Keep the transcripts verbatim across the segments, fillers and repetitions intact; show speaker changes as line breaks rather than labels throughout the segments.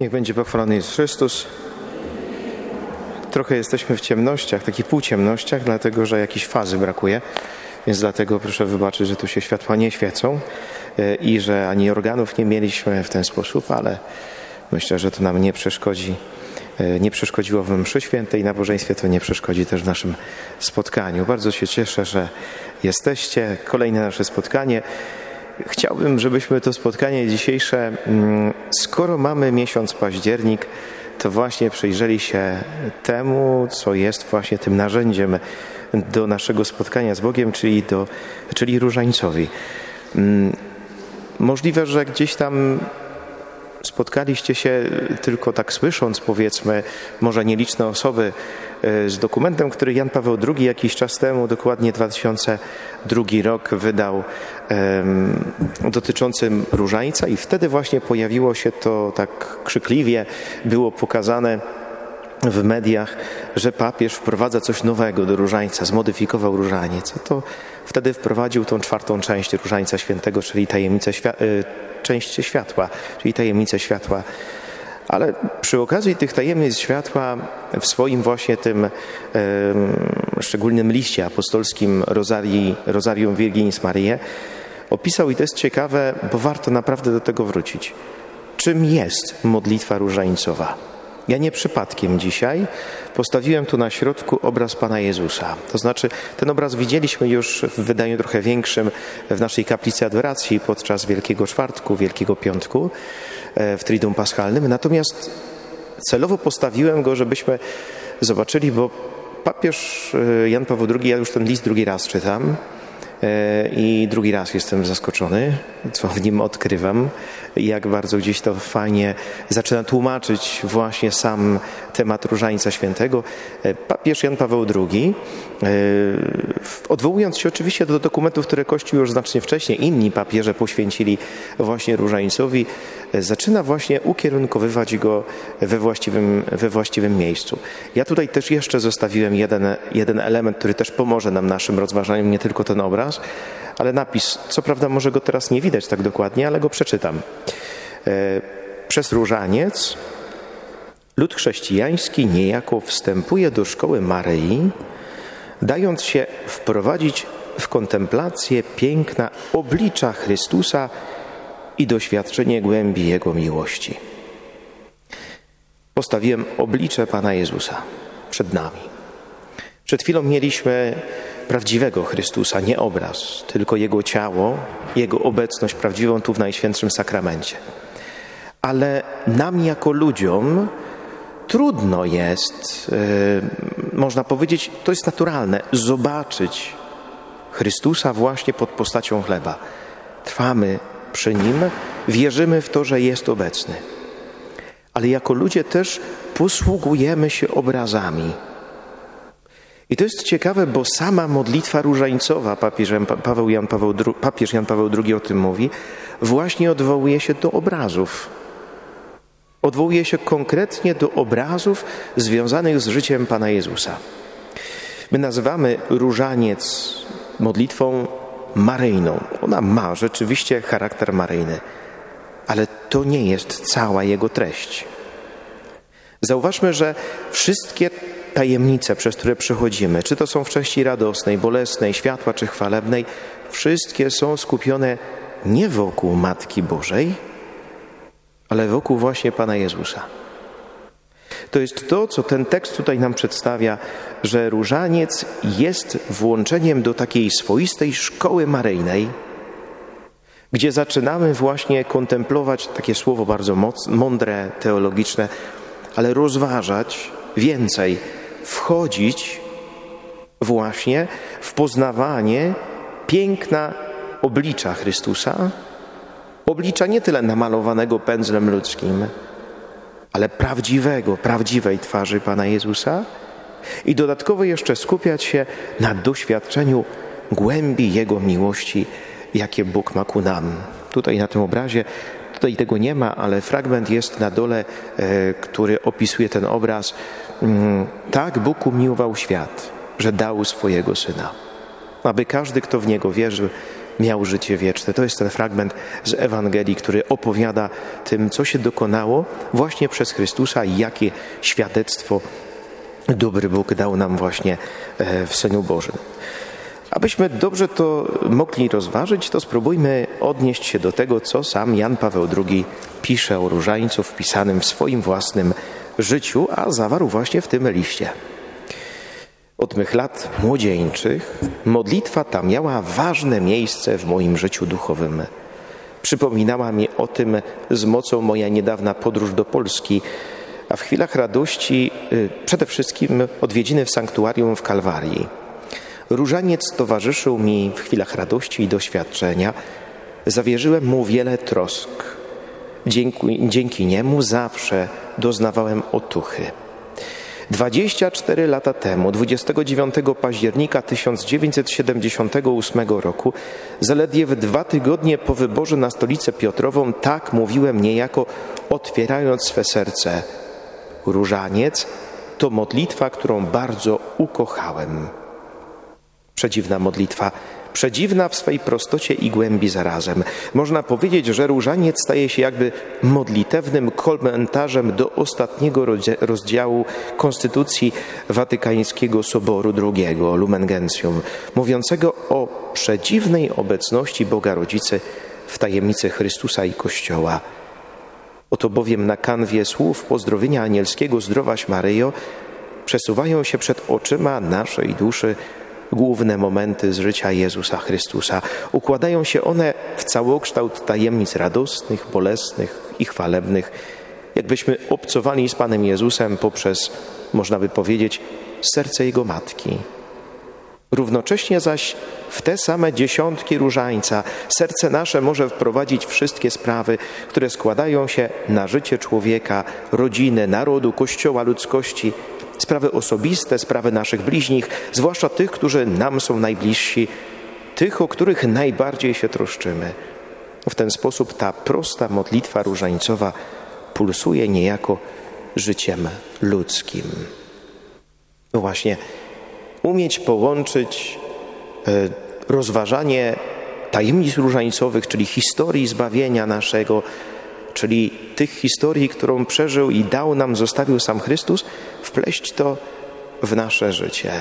Niech będzie pochwalony Jezus Chrystus. Trochę jesteśmy w ciemnościach, takich półciemnościach, dlatego że jakiejś fazy brakuje, więc dlatego proszę wybaczyć, że tu się światła nie świecą i że ani organów nie mieliśmy w ten sposób, ale myślę, że to nam nie przeszkodzi. Nie przeszkodziło w mszy świętej, nabożeństwie, to nie przeszkodzi też w naszym spotkaniu. Bardzo się cieszę, że jesteście. Kolejne nasze spotkanie. Chciałbym, żebyśmy to spotkanie dzisiejsze, skoro mamy miesiąc październik, to właśnie przyjrzeli się temu, co jest właśnie tym narzędziem do naszego spotkania z Bogiem, czyli, do, czyli różańcowi. Możliwe, że gdzieś tam spotkaliście się tylko tak słysząc, powiedzmy, może nieliczne osoby, z dokumentem, który Jan Paweł drugi jakiś czas temu, dokładnie dwa tysiące drugi rok, wydał um, dotyczącym różańca i wtedy właśnie pojawiło się to tak krzykliwie, było pokazane w mediach, że papież wprowadza coś nowego do różańca, zmodyfikował różaniec. To wtedy wprowadził tą czwartą część różańca świętego, czyli tajemnicę świa- y, część światła, czyli tajemnicę światła. Ale przy okazji tych tajemnic światła w swoim właśnie tym e, szczególnym liście apostolskim Rosarii, Rosarium Virginis Mariae opisał, i to jest ciekawe, bo warto naprawdę do tego wrócić, czym jest modlitwa różańcowa. Ja nie przypadkiem dzisiaj postawiłem tu na środku obraz Pana Jezusa. To znaczy, ten obraz widzieliśmy już w wydaniu trochę większym w naszej kaplicy adoracji podczas Wielkiego Czwartku, Wielkiego Piątku w Triduum Paschalnym. Natomiast celowo postawiłem go, żebyśmy zobaczyli, bo papież Jan Paweł drugi, ja już ten list drugi raz czytam i drugi raz jestem zaskoczony, co w nim odkrywam, jak bardzo gdzieś to fajnie zaczyna tłumaczyć właśnie sam temat Różańca Świętego. Papież Jan Paweł drugi, odwołując się oczywiście do dokumentów, które Kościół już znacznie wcześniej, inni papieże poświęcili właśnie Różańcowi, zaczyna właśnie ukierunkowywać go we właściwym, we właściwym miejscu. Ja tutaj też jeszcze zostawiłem jeden, jeden element, który też pomoże nam naszym rozważaniom, nie tylko ten obraz, ale napis. Co prawda może go teraz nie widać tak dokładnie, ale go przeczytam. Przez różaniec lud chrześcijański niejako wstępuje do szkoły Maryi, dając się wprowadzić w kontemplację piękna oblicza Chrystusa i doświadczenie głębi Jego miłości. Postawiłem oblicze Pana Jezusa przed nami. Przed chwilą mieliśmy prawdziwego Chrystusa, nie obraz, tylko Jego ciało, Jego obecność prawdziwą tu w Najświętszym Sakramencie. Ale nam jako ludziom trudno jest, yy, można powiedzieć, to jest naturalne, zobaczyć Chrystusa właśnie pod postacią chleba. Trwamy przy Nim, wierzymy w to, że jest obecny. Ale jako ludzie też posługujemy się obrazami. I to jest ciekawe, bo sama modlitwa różańcowa, papież Jan Paweł, Jan Paweł, papież Jan Paweł drugi o tym mówi, właśnie odwołuje się do obrazów. Odwołuje się konkretnie do obrazów związanych z życiem Pana Jezusa. My nazywamy różaniec modlitwą maryjną. Ona ma rzeczywiście charakter maryjny, ale to nie jest cała jego treść. Zauważmy, że wszystkie tajemnice, przez które przechodzimy, czy to są w części radosnej, bolesnej, światła czy chwalebnej, wszystkie są skupione nie wokół Matki Bożej, ale wokół właśnie Pana Jezusa. To jest to, co ten tekst tutaj nam przedstawia, że różaniec jest włączeniem do takiej swoistej szkoły maryjnej, gdzie zaczynamy właśnie kontemplować, takie słowo bardzo moc, mądre, teologiczne, ale rozważać więcej, wchodzić właśnie w poznawanie piękna oblicza Chrystusa, oblicza nie tyle namalowanego pędzlem ludzkim, ale prawdziwego, prawdziwej twarzy Pana Jezusa i dodatkowo jeszcze skupiać się na doświadczeniu głębi Jego miłości, jakie Bóg ma ku nam. Tutaj na tym obrazie, tutaj tego nie ma, ale fragment jest na dole, e, który opisuje ten obraz. Tak Bóg umiłował świat, że dał swojego Syna, aby każdy, kto w Niego wierzył, miał życie wieczne. To jest ten fragment z Ewangelii, który opowiada tym, co się dokonało właśnie przez Chrystusa i jakie świadectwo dobry Bóg dał nam właśnie w Synu Bożym. Abyśmy dobrze to mogli rozważyć, to spróbujmy odnieść się do tego, co sam Jan Paweł drugi pisze o różańcu wpisanym w swoim własnym życiu, a zawarł właśnie w tym liście. Od mych lat młodzieńczych modlitwa ta miała ważne miejsce w moim życiu duchowym. Przypominała mi o tym z mocą moja niedawna podróż do Polski, a w chwilach radości przede wszystkim odwiedziny w sanktuarium w Kalwarii. Różaniec towarzyszył mi w chwilach radości i doświadczenia. Zawierzyłem mu wiele trosk. Dzięki, dzięki niemu zawsze doznawałem otuchy. Dwadzieścia cztery lata temu, dwudziestego dziewiątego października tysiąc dziewięćset siedemdziesiątego ósmego roku, zaledwie w dwa tygodnie po wyborze na Stolicę Piotrową, tak mówiłem niejako, otwierając swe serce. Różaniec to modlitwa, którą bardzo ukochałem. Przedziwna modlitwa, przedziwna w swej prostocie i głębi zarazem. Można powiedzieć, że różaniec staje się jakby modlitewnym komentarzem do ostatniego rozdziału Konstytucji Watykańskiego Soboru drugiego, Lumen Gentium, mówiącego o przedziwnej obecności Boga Rodzicy w tajemnicy Chrystusa i Kościoła. Oto bowiem na kanwie słów pozdrowienia anielskiego Zdrowaś Maryjo przesuwają się przed oczyma naszej duszy główne momenty z życia Jezusa Chrystusa. Układają się one w całokształt tajemnic radosnych, bolesnych i chwalebnych, jakbyśmy obcowali z Panem Jezusem poprzez, można by powiedzieć, serce Jego Matki. Równocześnie zaś w te same dziesiątki różańca serce nasze może wprowadzić wszystkie sprawy, które składają się na życie człowieka, rodziny, narodu, Kościoła, ludzkości, sprawy osobiste, sprawy naszych bliźnich, zwłaszcza tych, którzy nam są najbliżsi, tych, o których najbardziej się troszczymy. W ten sposób ta prosta modlitwa różańcowa pulsuje niejako życiem ludzkim. No właśnie, umieć połączyć rozważanie tajemnic różańcowych, czyli historii zbawienia naszego, czyli tych historii, którą przeżył i dał nam, zostawił sam Chrystus, wpleść to w nasze życie.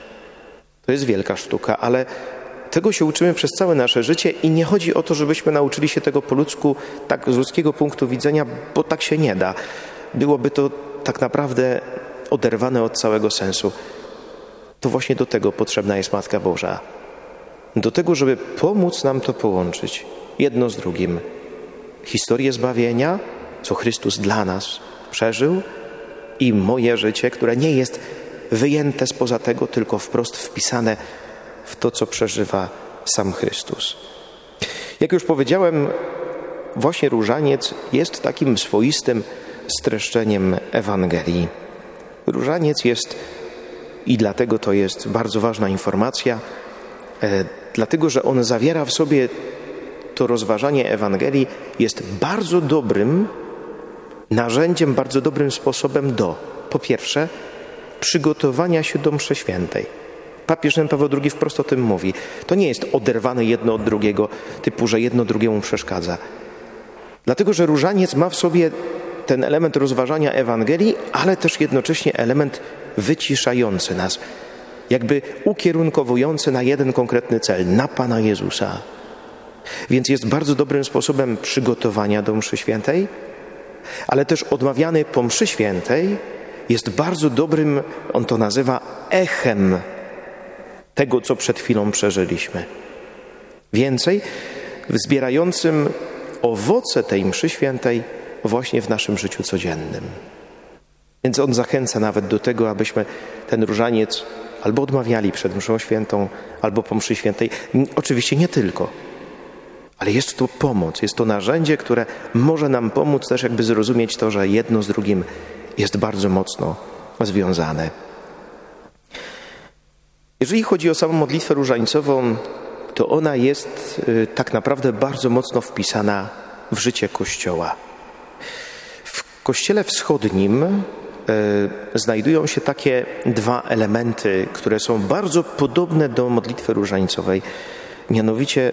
To jest wielka sztuka, ale tego się uczymy przez całe nasze życie i nie chodzi o to, żebyśmy nauczyli się tego po ludzku, tak z ludzkiego punktu widzenia, bo tak się nie da. Byłoby to tak naprawdę oderwane od całego sensu. To właśnie do tego potrzebna jest Matka Boża. Do tego, żeby pomóc nam to połączyć jedno z drugim. Historię zbawienia, co Chrystus dla nas przeżył, i moje życie, które nie jest wyjęte spoza tego, tylko wprost wpisane w to, co przeżywa sam Chrystus. Jak już powiedziałem, właśnie różaniec jest takim swoistym streszczeniem Ewangelii. Różaniec jest, i dlatego to jest bardzo ważna informacja, e, dlatego, że on zawiera w sobie to rozważanie Ewangelii, jest bardzo dobrym narzędziem, bardzo dobrym sposobem do, po pierwsze, przygotowania się do mszy świętej. Papież Jan Paweł drugi wprost o tym mówi. To nie jest oderwane jedno od drugiego, typu, że jedno drugiemu przeszkadza. Dlatego, że różaniec ma w sobie ten element rozważania Ewangelii, ale też jednocześnie element wyciszający nas, jakby ukierunkowujący na jeden konkretny cel, na Pana Jezusa. Więc jest bardzo dobrym sposobem przygotowania do mszy świętej, ale też odmawiany po mszy świętej jest bardzo dobrym, on to nazywa, echem tego, co przed chwilą przeżyliśmy. Więcej, zbierającym owoce tej mszy świętej właśnie w naszym życiu codziennym. Więc on zachęca nawet do tego, abyśmy ten różaniec albo odmawiali przed mszą świętą, albo po mszy świętej. Oczywiście nie tylko, ale jest to pomoc, jest to narzędzie, które może nam pomóc też jakby zrozumieć to, że jedno z drugim jest bardzo mocno związane. Jeżeli chodzi o samą modlitwę różańcową, to ona jest y, tak naprawdę bardzo mocno wpisana w życie Kościoła. W Kościele Wschodnim y, znajdują się takie dwa elementy, które są bardzo podobne do modlitwy różańcowej. Mianowicie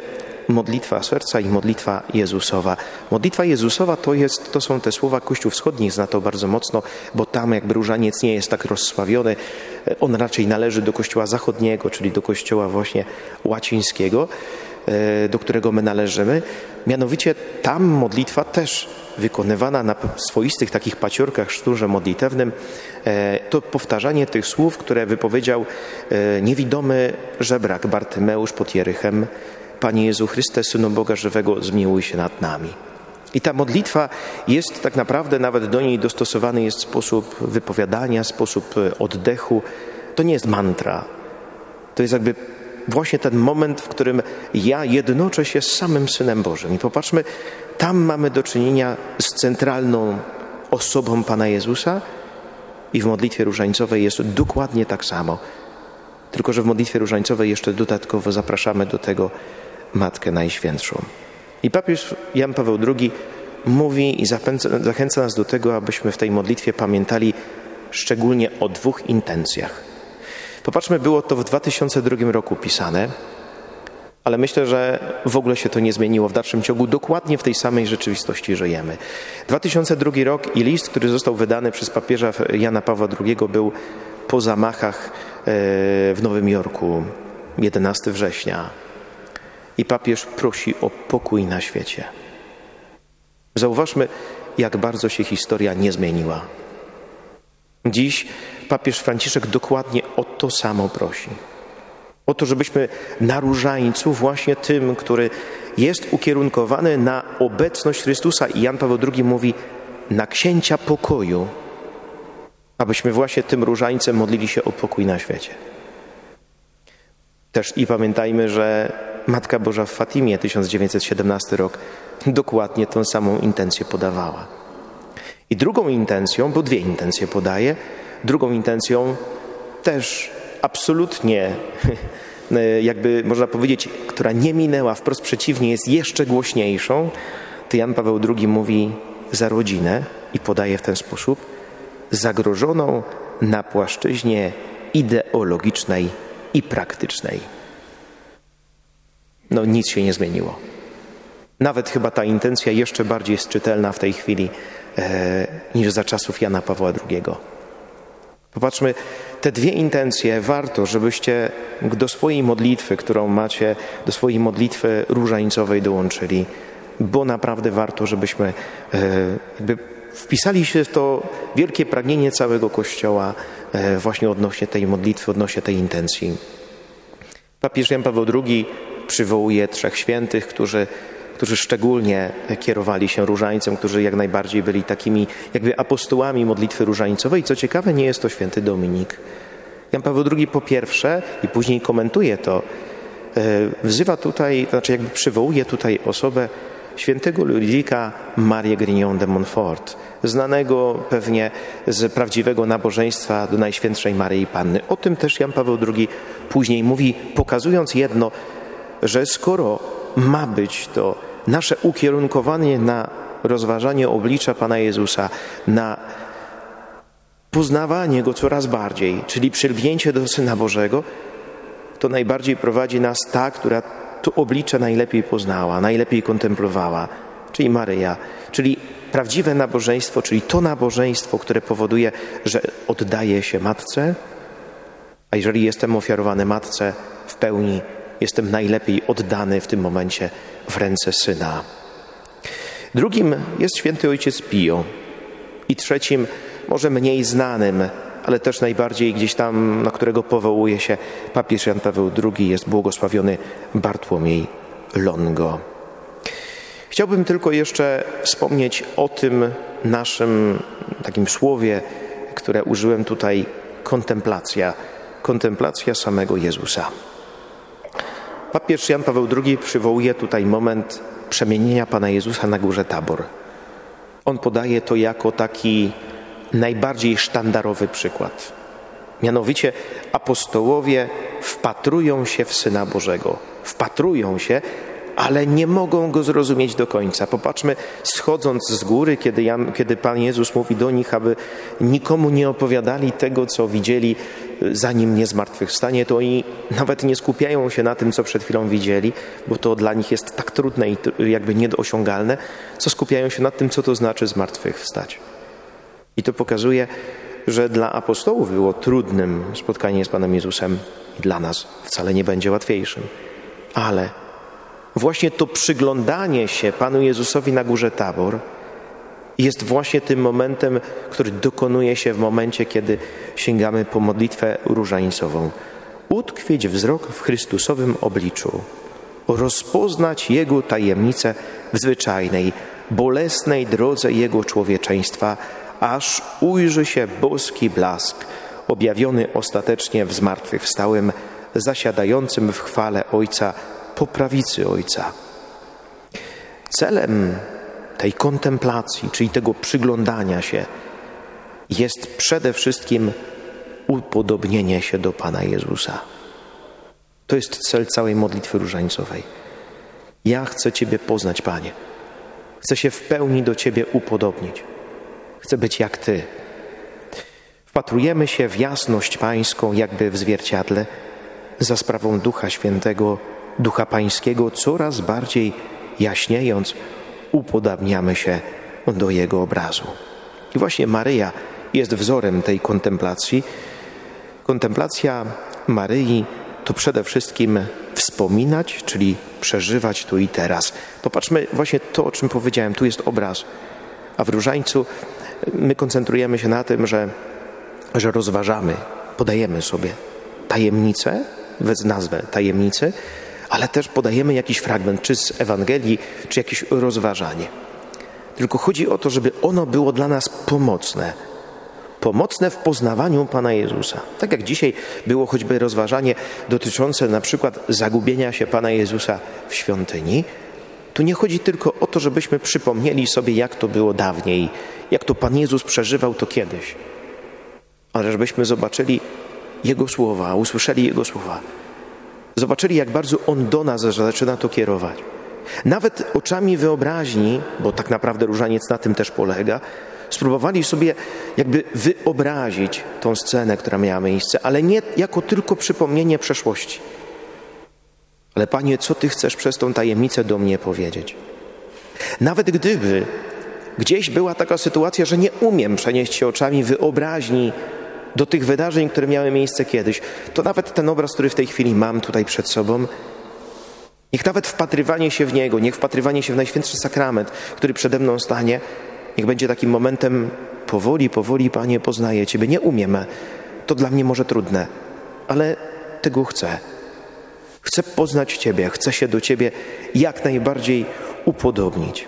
modlitwa serca i modlitwa Jezusowa. Modlitwa Jezusowa to, jest, to są te słowa Kościół Wschodni zna to bardzo mocno, bo tam jakby różaniec nie jest tak rozsławiony. On raczej należy do Kościoła Zachodniego, czyli do Kościoła właśnie łacińskiego, do którego my należymy. Mianowicie tam modlitwa też wykonywana na swoistych takich paciorkach, szturze modlitewnym, to powtarzanie tych słów, które wypowiedział niewidomy żebrak Bartymeusz pod Jerychem: Panie Jezu Chryste, Synu Boga żywego, zmiłuj się nad nami. I ta modlitwa jest tak naprawdę, nawet do niej dostosowany jest sposób wypowiadania, sposób oddechu. To nie jest mantra. To jest jakby właśnie ten moment, w którym ja jednoczę się z samym Synem Bożym. I popatrzmy, tam mamy do czynienia z centralną osobą Pana Jezusa i w modlitwie różańcowej jest dokładnie tak samo. Tylko że w modlitwie różańcowej jeszcze dodatkowo zapraszamy do tego Matkę Najświętszą. I papież Jan Paweł drugi mówi i zachęca, zachęca nas do tego, abyśmy w tej modlitwie pamiętali szczególnie o dwóch intencjach. Popatrzmy, było to w dwa tysiące drugim roku pisane, ale myślę, że w ogóle się to nie zmieniło w dalszym ciągu. Dokładnie w tej samej rzeczywistości żyjemy. dwa tysiące drugi rok i list, który został wydany przez papieża Jana Pawła drugiego, był po zamachach w Nowym Jorku, jedenastego września. I papież prosi o pokój na świecie. Zauważmy, jak bardzo się historia nie zmieniła. Dziś papież Franciszek dokładnie o to samo prosi. O to, żebyśmy na różańcu, właśnie tym, który jest ukierunkowany na obecność Chrystusa, i Jan Paweł drugi mówi, na księcia pokoju, abyśmy właśnie tym różańcem modlili się o pokój na świecie. Też i pamiętajmy, że Matka Boża w Fatimie, tysiąc dziewięćset siedemnasty rok, dokładnie tą samą intencję podawała. I drugą intencją, bo dwie intencje podaje, drugą intencją też absolutnie, jakby można powiedzieć, która nie minęła, wprost przeciwnie, jest jeszcze głośniejszą, to Jan Paweł drugi mówi za rodzinę i podaje w ten sposób: zagrożoną na płaszczyźnie ideologicznej i praktycznej. No nic się nie zmieniło. Nawet chyba ta intencja jeszcze bardziej jest czytelna w tej chwili e, niż za czasów Jana Pawła drugiego. Popatrzmy, te dwie intencje warto, żebyście do swojej modlitwy, którą macie, do swojej modlitwy różańcowej dołączyli, bo naprawdę warto, żebyśmy e, jakby wpisali się w to wielkie pragnienie całego Kościoła e, właśnie odnośnie tej modlitwy, odnośnie tej intencji. Papież Jan Paweł drugi przywołuje trzech świętych, którzy, którzy szczególnie kierowali się różańcem, którzy jak najbardziej byli takimi jakby apostołami modlitwy różańcowej. Co ciekawe, nie jest to święty Dominik. Jan Paweł drugi po pierwsze, i później komentuje to, wzywa tutaj, znaczy jakby przywołuje tutaj osobę świętego Ludwika Marię Grignon de Montfort, znanego pewnie z prawdziwego nabożeństwa do Najświętszej Maryi Panny. O tym też Jan Paweł drugi później mówi, pokazując jedno, że skoro ma być to nasze ukierunkowanie na rozważanie oblicza Pana Jezusa, na poznawanie Go coraz bardziej, czyli przylgnięcie do Syna Bożego, to najbardziej prowadzi nas ta, która to oblicze najlepiej poznała, najlepiej kontemplowała, czyli Maryja, czyli prawdziwe nabożeństwo, czyli to nabożeństwo, które powoduje, że oddaję się Matce, a jeżeli jestem ofiarowany Matce w pełni, jestem najlepiej oddany w tym momencie w ręce Syna. Drugim jest święty ojciec Pio i trzecim, może mniej znanym, ale też najbardziej gdzieś tam, na którego powołuje się papież Jan Paweł drugi, jest błogosławiony Bartłomiej Longo. Chciałbym tylko jeszcze wspomnieć o tym naszym takim słowie, które użyłem tutaj, kontemplacja, kontemplacja samego Jezusa. Papież Jan Paweł drugi przywołuje tutaj moment przemienienia Pana Jezusa na górze Tabor. On podaje to jako taki najbardziej sztandarowy przykład. Mianowicie apostołowie wpatrują się w Syna Bożego. Wpatrują się, ale nie mogą Go zrozumieć do końca. Popatrzmy, schodząc z góry, kiedy, Jan, kiedy Pan Jezus mówi do nich, aby nikomu nie opowiadali tego, co widzieli zanim nie zmartwychwstanie, to oni nawet nie skupiają się na tym, co przed chwilą widzieli, bo to dla nich jest tak trudne i jakby niedoosiągalne, co skupiają się nad tym, co to znaczy zmartwychwstać. I to pokazuje, że dla apostołów było trudnym spotkanie z Panem Jezusem i dla nas wcale nie będzie łatwiejszym. Ale właśnie to przyglądanie się Panu Jezusowi na górze Tabor jest właśnie tym momentem, który dokonuje się w momencie, kiedy sięgamy po modlitwę różańcową. Utkwić wzrok w Chrystusowym obliczu, rozpoznać Jego tajemnicę w zwyczajnej, bolesnej drodze Jego człowieczeństwa, aż ujrzy się boski blask, objawiony ostatecznie w zmartwychwstałym, zasiadającym w chwale Ojca po prawicy Ojca. Celem tej kontemplacji, czyli tego przyglądania się, jest przede wszystkim upodobnienie się do Pana Jezusa. To jest cel całej modlitwy różańcowej. Ja chcę Ciebie poznać, Panie. Chcę się w pełni do Ciebie upodobnić. Chcę być jak Ty. Wpatrujemy się w jasność Pańską jakby w zwierciadle, za sprawą Ducha Świętego, Ducha Pańskiego, coraz bardziej jaśniejąc, upodabniamy się do Jego obrazu. I właśnie Maryja jest wzorem tej kontemplacji. Kontemplacja Maryi to przede wszystkim wspominać, czyli przeżywać tu i teraz. Popatrzmy właśnie to, o czym powiedziałem. Tu jest obraz, a w różańcu my koncentrujemy się na tym, że, że rozważamy, podajemy sobie tajemnicę, bez nazwę tajemnicy, ale też podajemy jakiś fragment, czy z Ewangelii, czy jakieś rozważanie. Tylko chodzi o to, żeby ono było dla nas pomocne. Pomocne w poznawaniu Pana Jezusa. Tak jak dzisiaj było choćby rozważanie dotyczące na przykład zagubienia się Pana Jezusa w świątyni, tu nie chodzi tylko o to, żebyśmy przypomnieli sobie, jak to było dawniej, jak to Pan Jezus przeżywał to kiedyś, ale żebyśmy zobaczyli Jego słowa, usłyszeli Jego słowa. Zobaczyli, jak bardzo On do nas zaczyna to kierować. Nawet oczami wyobraźni, bo tak naprawdę różaniec na tym też polega, spróbowali sobie jakby wyobrazić tą scenę, która miała miejsce, ale nie jako tylko przypomnienie przeszłości. Ale Panie, co Ty chcesz przez tą tajemnicę do mnie powiedzieć? Nawet gdyby gdzieś była taka sytuacja, że nie umiem przenieść się oczami wyobraźni do tych wydarzeń, które miały miejsce kiedyś, to nawet ten obraz, który w tej chwili mam tutaj przed sobą, niech nawet wpatrywanie się w niego, niech wpatrywanie się w Najświętszy Sakrament, który przede mną stanie, niech będzie takim momentem powoli, powoli, Panie, poznaję Ciebie. Nie umiem, to dla mnie może trudne, ale tego chcę. Chcę poznać Ciebie, chcę się do Ciebie jak najbardziej upodobnić.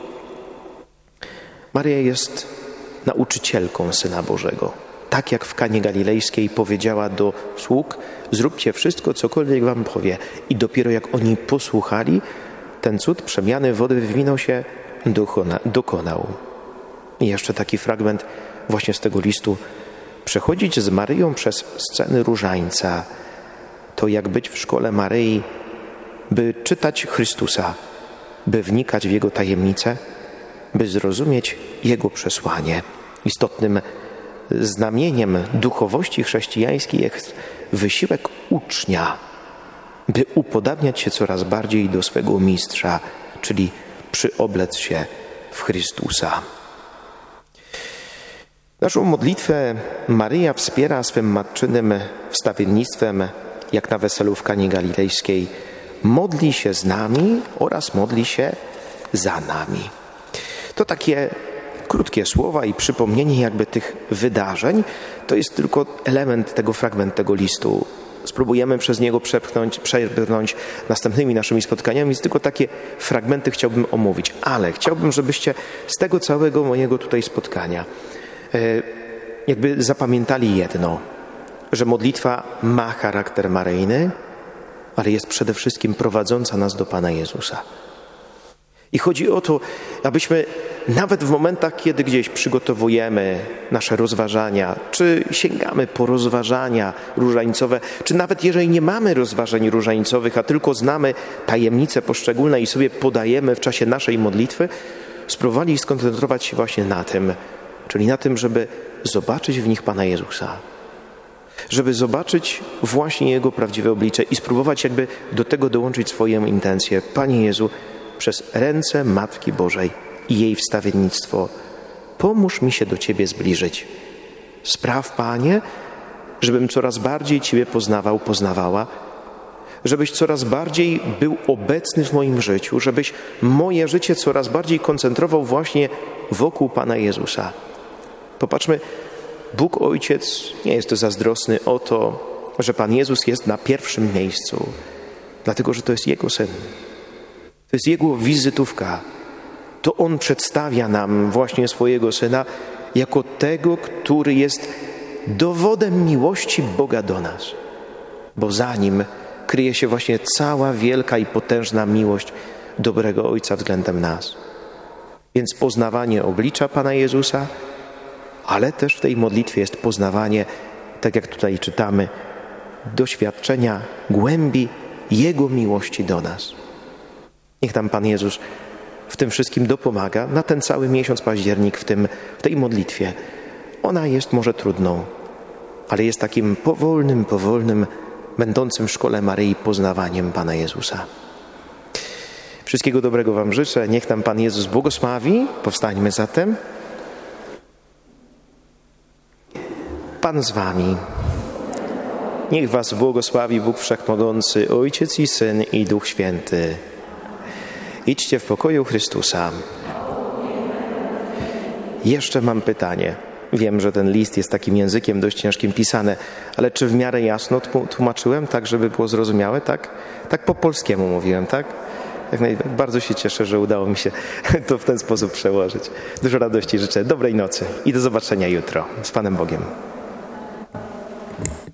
Maryja jest nauczycielką Syna Bożego. Tak jak w Kanie Galilejskiej powiedziała do sług, zróbcie wszystko, cokolwiek wam powie. I dopiero jak oni posłuchali, ten cud przemiany wody w wino się dokona, dokonał. I jeszcze taki fragment właśnie z tego listu. Przechodzić z Maryją przez sceny różańca, to jak być w szkole Maryi, by czytać Chrystusa, by wnikać w Jego tajemnice, by zrozumieć Jego przesłanie. Istotnym znamieniem duchowości chrześcijańskiej jest wysiłek ucznia, by upodabniać się coraz bardziej do swego mistrza, czyli przyoblec się w Chrystusa. Naszą modlitwę Maryja wspiera swym matczynym wstawiennictwem, jak na weselu w Kanie Galilejskiej. Modli się z nami oraz modli się za nami. To takie krótkie słowa i przypomnienie jakby tych wydarzeń, to jest tylko element tego fragmentu, tego listu. Spróbujemy przez niego przepchnąć, przebrnąć następnymi naszymi spotkaniami, więc tylko takie fragmenty chciałbym omówić. Ale chciałbym, żebyście z tego całego mojego tutaj spotkania jakby zapamiętali jedno, że modlitwa ma charakter maryjny, ale jest przede wszystkim prowadząca nas do Pana Jezusa. I chodzi o to, abyśmy nawet w momentach, kiedy gdzieś przygotowujemy nasze rozważania, czy sięgamy po rozważania różańcowe, czy nawet jeżeli nie mamy rozważań różańcowych, a tylko znamy tajemnice poszczególne i sobie podajemy w czasie naszej modlitwy, spróbowali skoncentrować się właśnie na tym, czyli na tym, żeby zobaczyć w nich Pana Jezusa. żeby zobaczyć właśnie Jego prawdziwe oblicze i spróbować jakby do tego dołączyć swoją intencję. Panie Jezu, przez ręce Matki Bożej i jej wstawiennictwo pomóż mi się do Ciebie zbliżyć. Spraw, Panie, żebym coraz bardziej Ciebie poznawał, poznawała, żebyś coraz bardziej był obecny w moim życiu, żebyś moje życie coraz bardziej koncentrował właśnie wokół Pana Jezusa. Popatrzmy, Bóg Ojciec nie jest zazdrosny o to, że Pan Jezus jest na pierwszym miejscu, dlatego że to jest Jego Syn. To jest Jego wizytówka. To On przedstawia nam właśnie swojego Syna jako tego, który jest dowodem miłości Boga do nas. Bo za Nim kryje się właśnie cała wielka i potężna miłość dobrego Ojca względem nas. Więc poznawanie oblicza Pana Jezusa, ale też w tej modlitwie jest poznawanie, tak jak tutaj czytamy, doświadczenia głębi Jego miłości do nas. Niech nam Pan Jezus w tym wszystkim dopomaga na ten cały miesiąc październik w, tym, w tej modlitwie. Ona jest może trudną, ale jest takim powolnym, powolnym, będącym w szkole Maryi poznawaniem Pana Jezusa. Wszystkiego dobrego Wam życzę. Niech nam Pan Jezus błogosławi. Powstańmy zatem. Pan z Wami. Niech Was błogosławi Bóg Wszechmogący, Ojciec i Syn i Duch Święty. Idźcie w pokoju Chrystusa. Jeszcze mam pytanie. Wiem, że ten list jest takim językiem dość ciężkim pisany, ale czy w miarę jasno tłumaczyłem, tak żeby było zrozumiałe? Tak, tak po polskiemu mówiłem, tak? Jak naj... Bardzo się cieszę, że udało mi się to w ten sposób przełożyć. Dużo radości życzę, dobrej nocy i do zobaczenia jutro. Z Panem Bogiem.